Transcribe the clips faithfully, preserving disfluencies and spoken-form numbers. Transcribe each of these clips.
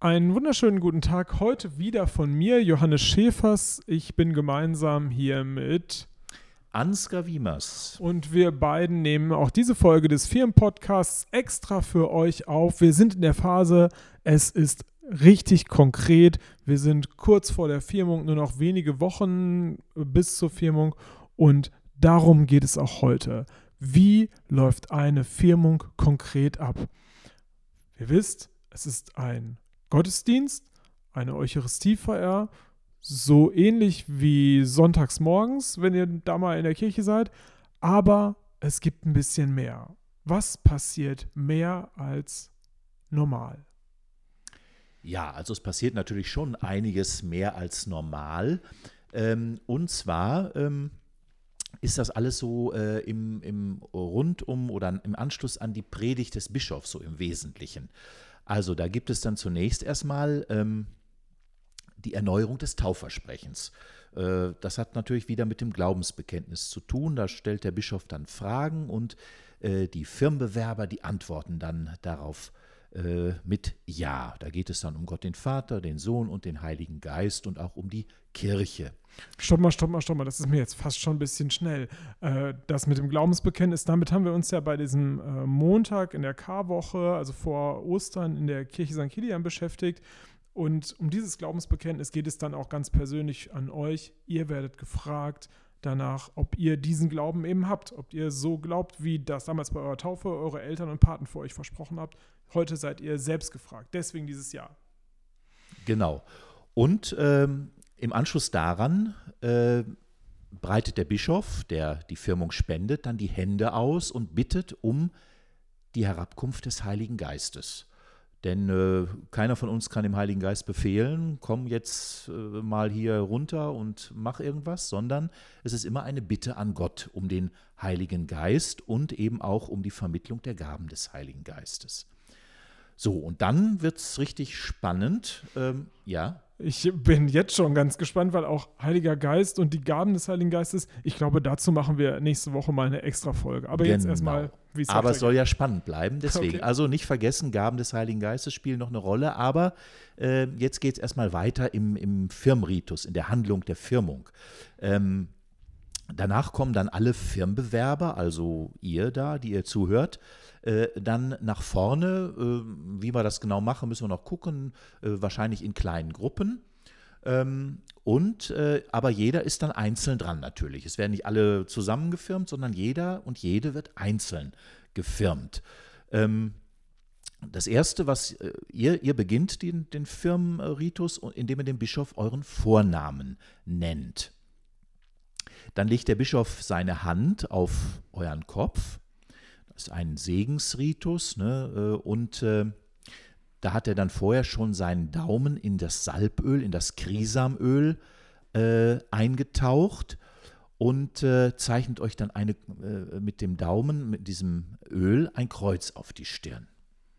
Einen wunderschönen guten Tag. Heute wieder von mir, Johannes Schäfers. Ich bin gemeinsam hier mit Ansgar Wiemers. Und wir beiden nehmen auch diese Folge des Firmenpodcasts extra für euch auf. Wir sind in der Phase, es ist richtig konkret. Wir sind kurz vor der Firmung, nur noch wenige Wochen bis zur Firmung. Und darum geht es auch heute. Wie läuft eine Firmung konkret ab? Ihr wisst, es ist ein Gottesdienst, eine Eucharistiefeier, so ähnlich wie sonntags morgens, wenn ihr da mal in der Kirche seid, aber es gibt ein bisschen mehr. Was passiert mehr als normal? Ja, also es passiert natürlich schon einiges mehr als normal. Ähm, und zwar ähm, ist das alles so äh, im, im Rundum oder im Anschluss an die Predigt des Bischofs, so im Wesentlichen. Also da gibt es dann zunächst erstmal ähm, die Erneuerung des Taufversprechens. Äh, das hat natürlich wieder mit dem Glaubensbekenntnis zu tun. Da stellt der Bischof dann Fragen und äh, die Firmenbewerber, die antworten dann darauf äh, mit Ja. Da geht es dann um Gott den Vater, den Sohn und den Heiligen Geist und auch um die Kirche. Stopp mal, stopp mal, stopp mal, das ist mir jetzt fast schon ein bisschen schnell. Äh, das mit dem Glaubensbekenntnis, damit haben wir uns ja bei diesem äh, Montag in der Karwoche, also vor Ostern in der Kirche Sankt Kilian beschäftigt. Und um dieses Glaubensbekenntnis geht es dann auch ganz persönlich an euch. Ihr werdet gefragt danach, ob ihr diesen Glauben eben habt, ob ihr so glaubt, wie das damals bei eurer Taufe eure Eltern und Paten vor euch versprochen habt. Heute seid ihr selbst gefragt, deswegen dieses Jahr. Genau. Und ähm, im Anschluss daran äh, breitet der Bischof, der die Firmung spendet, dann die Hände aus und bittet um die Herabkunft des Heiligen Geistes. Denn äh, keiner von uns kann dem Heiligen Geist befehlen, komm jetzt äh, mal hier runter und mach irgendwas, sondern es ist immer eine Bitte an Gott um den Heiligen Geist und eben auch um die Vermittlung der Gaben des Heiligen Geistes. So, und dann wird es richtig spannend. Ähm, ja. Ich bin jetzt schon ganz gespannt, weil auch Heiliger Geist und die Gaben des Heiligen Geistes, ich glaube, dazu machen wir nächste Woche mal eine extra Folge. Aber genau. jetzt erstmal, wie es Aber es soll ja spannend bleiben, deswegen. Okay. Also nicht vergessen, Gaben des Heiligen Geistes spielen noch eine Rolle, aber äh, jetzt geht es erstmal weiter im, im Firmritus, in der Handlung der Firmung. Ähm, danach kommen dann alle Firmbewerber, also ihr da, die ihr zuhört, äh, dann nach vorne. Äh, wie wir das genau machen, müssen wir noch gucken, äh, wahrscheinlich in kleinen Gruppen. Ähm, und, äh, aber jeder ist dann einzeln dran natürlich. Es werden nicht alle zusammengefirmt, sondern jeder und jede wird einzeln gefirmt. Ähm, das Erste, was äh, ihr, ihr beginnt den, den Firmenritus, indem ihr dem Bischof euren Vornamen nennt. Dann legt der Bischof seine Hand auf euren Kopf. Das ist ein Segensritus, ne? Und äh, da hat er dann vorher schon seinen Daumen in das Salböl, in das Krisamöl äh, eingetaucht und äh, zeichnet euch dann eine, äh, mit dem Daumen, mit diesem Öl, ein Kreuz auf die Stirn.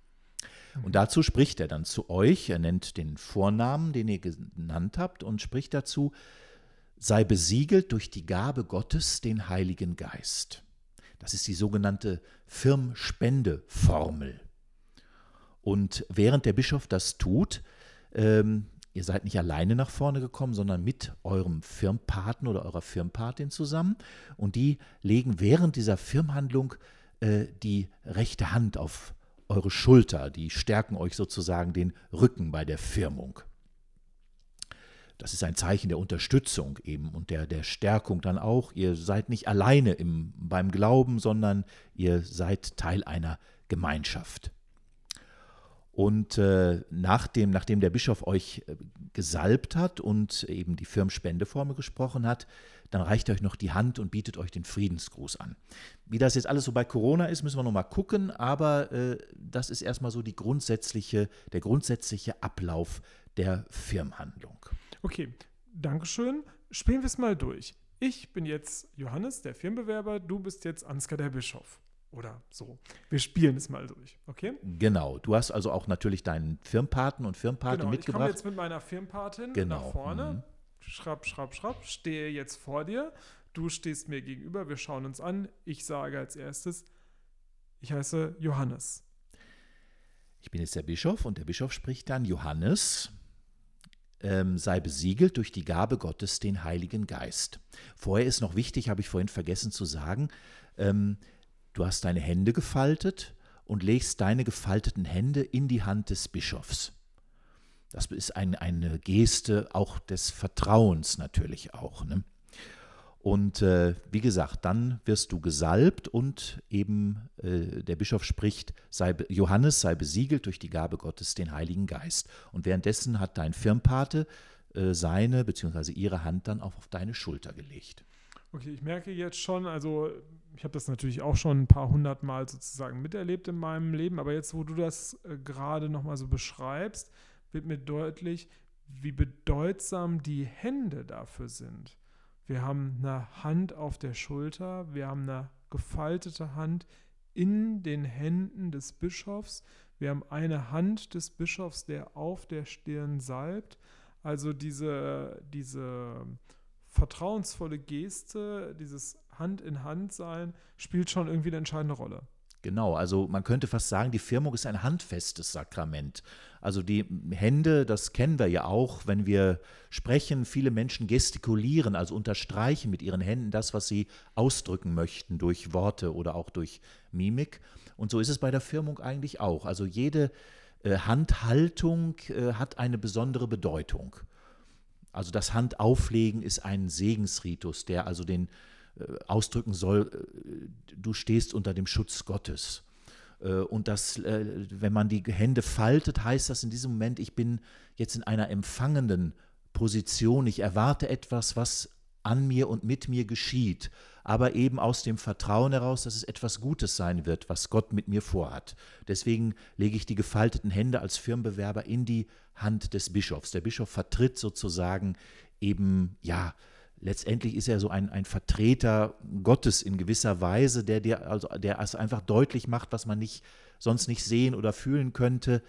Und dazu spricht er dann zu euch, er nennt den Vornamen, den ihr genannt habt, und spricht dazu: sei besiegelt durch die Gabe Gottes, den Heiligen Geist. Das ist die sogenannte Firmspendeformel. Und während der Bischof das tut, ähm, ihr seid nicht alleine nach vorne gekommen, sondern mit eurem Firmpaten oder eurer Firmpatin zusammen. Und die legen während dieser Firmhandlung äh, die rechte Hand auf eure Schulter. Die stärken euch sozusagen den Rücken bei der Firmung. Das ist ein Zeichen der Unterstützung eben und der, der Stärkung dann auch. Ihr seid nicht alleine im, beim Glauben, sondern ihr seid Teil einer Gemeinschaft. Und äh, nachdem, nachdem der Bischof euch äh, gesalbt hat und eben die Firmenspendeformel gesprochen hat, dann reicht er euch noch die Hand und bietet euch den Friedensgruß an. Wie das jetzt alles so bei Corona ist, müssen wir noch mal gucken, aber äh, das ist erstmal so die grundsätzliche, der grundsätzliche Ablauf der Firmhandlung. Okay, Dankeschön. Spielen wir es mal durch. Ich bin jetzt Johannes, der Firmenbewerber, du bist jetzt Ansgar, der Bischof. Oder so. Wir spielen es mal durch, okay? Genau. Du hast also auch natürlich deinen Firmpaten und Firmpatin genau, mitgebracht. Ich komme jetzt mit meiner Firmpatin genau. nach vorne. Mhm. Schrapp, schrapp, schrapp. Stehe jetzt vor dir. Du stehst mir gegenüber. Wir schauen uns an. Ich sage als erstes, ich heiße Johannes. Ich bin jetzt der Bischof und der Bischof spricht dann: Johannes, ähm, sei besiegelt durch die Gabe Gottes, den Heiligen Geist. Vorher ist noch wichtig, habe ich vorhin vergessen zu sagen, ähm, du hast deine Hände gefaltet und legst deine gefalteten Hände in die Hand des Bischofs. Das ist ein, eine Geste auch des Vertrauens natürlich auch, ne? Und äh, wie gesagt, dann wirst du gesalbt und eben äh, der Bischof spricht, sei, Johannes sei besiegelt durch die Gabe Gottes, den Heiligen Geist. Und währenddessen hat dein Firmpate äh, seine bzw. ihre Hand dann auch auf deine Schulter gelegt. Okay, ich merke jetzt schon, also ich habe das natürlich auch schon ein paar hundert Mal sozusagen miterlebt in meinem Leben, aber jetzt, wo du das äh, gerade nochmal so beschreibst, wird mir deutlich, wie bedeutsam die Hände dafür sind. Wir haben eine Hand auf der Schulter, wir haben eine gefaltete Hand in den Händen des Bischofs, wir haben eine Hand des Bischofs, der auf der Stirn salbt. Also diese, diese vertrauensvolle Geste, dieses Hand-in-Hand-Sein spielt schon irgendwie eine entscheidende Rolle. Genau, also man könnte fast sagen, die Firmung ist ein handfestes Sakrament. Also die Hände, das kennen wir ja auch, wenn wir sprechen, viele Menschen gestikulieren, also unterstreichen mit ihren Händen das, was sie ausdrücken möchten, durch Worte oder auch durch Mimik. Und so ist es bei der Firmung eigentlich auch. Also jede äh, Handhaltung äh, hat eine besondere Bedeutung. Also das Handauflegen ist ein Segensritus, der also den ausdrücken soll, du stehst unter dem Schutz Gottes. Und das, wenn man die Hände faltet, heißt das in diesem Moment, ich bin jetzt in einer empfangenden Position, ich erwarte etwas, was an mir und mit mir geschieht, aber eben aus dem Vertrauen heraus, dass es etwas Gutes sein wird, was Gott mit mir vorhat. Deswegen lege ich die gefalteten Hände als Firmbewerber in die Hand des Bischofs. Der Bischof vertritt sozusagen eben, ja, letztendlich ist er so ein, ein Vertreter Gottes in gewisser Weise, der dir also der es einfach deutlich macht, was man nicht, sonst nicht sehen oder fühlen könnte.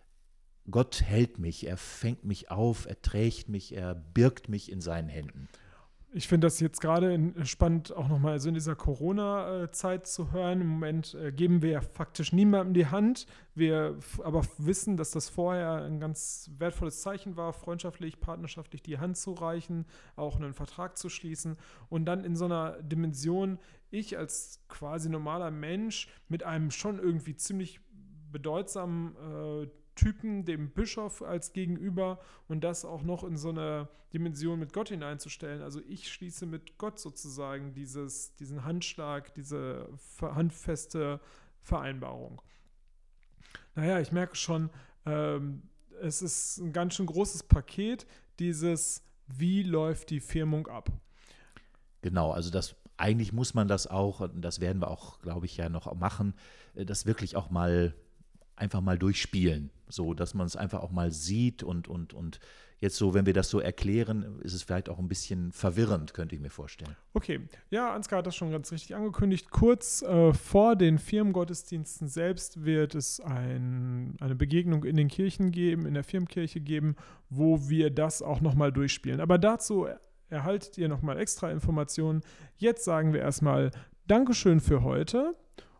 Gott hält mich, er fängt mich auf, er trägt mich, er birgt mich in seinen Händen. Ich finde das jetzt gerade spannend, auch nochmal so in dieser Corona-Zeit zu hören. Im Moment äh, geben wir ja faktisch niemandem die Hand. Wir f- aber wissen, dass das vorher ein ganz wertvolles Zeichen war, freundschaftlich, partnerschaftlich die Hand zu reichen, auch einen Vertrag zu schließen. Und dann in so einer Dimension, ich als quasi normaler Mensch mit einem schon irgendwie ziemlich bedeutsamen äh, Typen, dem Bischof als Gegenüber und das auch noch in so eine Dimension mit Gott hineinzustellen. Also ich schließe mit Gott sozusagen dieses, diesen Handschlag, diese handfeste Vereinbarung. Naja, ich merke schon, ähm, es ist ein ganz schön großes Paket, dieses, wie läuft die Firmung ab? Genau, also das eigentlich muss man das auch, und das werden wir auch, glaube ich, ja noch machen, das wirklich auch mal einfach mal durchspielen, so dass man es einfach auch mal sieht und, und, und jetzt so, wenn wir das so erklären, ist es vielleicht auch ein bisschen verwirrend, könnte ich mir vorstellen. Okay, ja, Ansgar hat das schon ganz richtig angekündigt. Kurz äh, vor den Firmengottesdiensten selbst wird es ein, eine Begegnung in den Kirchen geben, in der Firmenkirche geben, wo wir das auch nochmal durchspielen. Aber dazu erhaltet ihr nochmal extra Informationen. Jetzt sagen wir erstmal Dankeschön für heute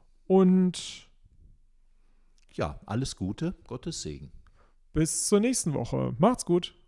und Ja, alles Gute, Gottes Segen. bis zur nächsten Woche. Macht's gut.